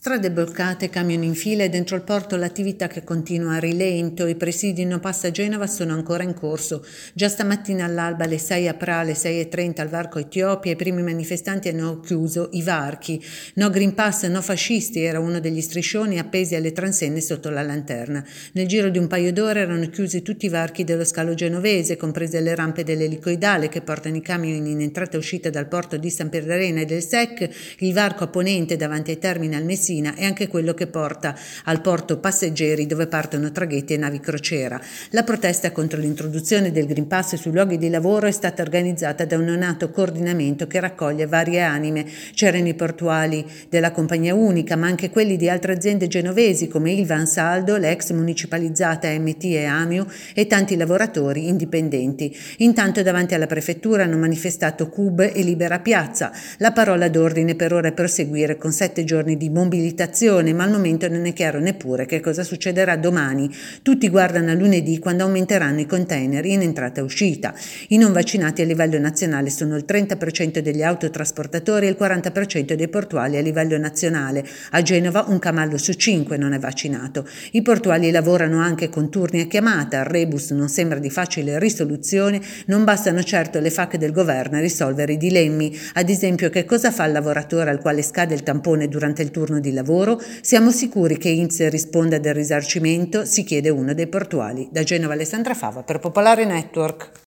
Strade bloccate, camion in fila e dentro il porto l'attività che continua a rilento. I presidi no pass a Genova sono ancora in corso. Già stamattina all'alba alle 6 a Pra, alle 6:30 al varco Etiopia, i primi manifestanti hanno chiuso i varchi. No Green Pass, no fascisti era uno degli striscioni appesi alle transenne sotto la lanterna. Nel giro di un paio d'ore erano chiusi tutti i varchi dello scalo genovese, comprese le rampe dell'elicoidale che portano i camion in entrata e uscita dal porto di San Pierdarena e del SEC, il varco a ponente davanti ai terminal Messina e anche quello che porta al porto passeggeri dove partono traghetti e navi crociera. La protesta contro l'introduzione del Green Pass sui luoghi di lavoro è stata organizzata da un neonato coordinamento che raccoglie varie anime. C'erano i portuali della compagnia unica, ma anche quelli di altre aziende genovesi come Ilva Ansaldo, l'ex municipalizzata MT e Amio e tanti lavoratori indipendenti. Intanto davanti alla prefettura hanno manifestato CUB e Libera Piazza. La parola d'ordine per ora è proseguire con 7 giorni di mobilitazione, ma al momento non è chiaro neppure che cosa succederà domani. Tutti guardano a lunedì, quando aumenteranno i container in entrata e uscita. I non vaccinati a livello nazionale sono il 30% degli autotrasportatori e il 40% dei portuali a livello nazionale. A Genova un cavallo su 5 non è vaccinato. I portuali lavorano anche con turni a chiamata, il rebus non sembra di facile risoluzione, non bastano certo le FAQ del governo a risolvere i dilemmi. Ad esempio, che cosa fa il lavoratore al quale scade il tampone durante il turno di lavoro? Siamo sicuri che INPS risponda del risarcimento? Si chiede uno dei portuali. Da Genova Alessandra Fava per Popolare Network.